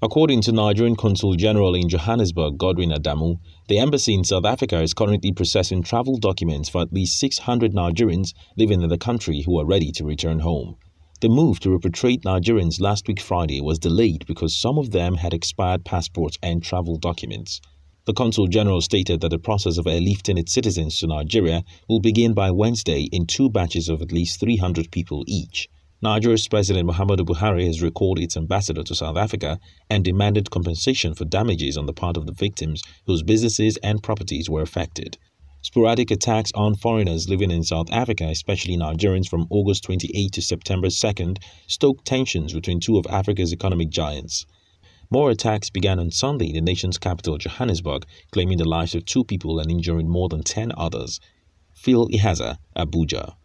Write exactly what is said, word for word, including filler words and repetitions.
According to Nigerian Consul General in Johannesburg, Godwin Adamu, the embassy in South Africa is currently processing travel documents for at least six hundred Nigerians living in the country who are ready to return home. The move to repatriate Nigerians last week Friday was delayed because some of them had expired passports and travel documents. The Consul General stated that the process of airlifting its citizens to Nigeria will begin by Wednesday in two batches of at least three hundred people each. Nigeria's President Muhammadu Buhari has recalled its ambassador to South Africa and demanded compensation for damages on the part of the victims whose businesses and properties were affected. Sporadic attacks on foreigners living in South Africa, especially Nigerians, from August twenty-eighth to September second, stoked tensions between two of Africa's economic giants. More attacks began on Sunday in the nation's capital, Johannesburg, claiming the lives of two people and injuring more than ten others. Phil Ihaza, Abuja.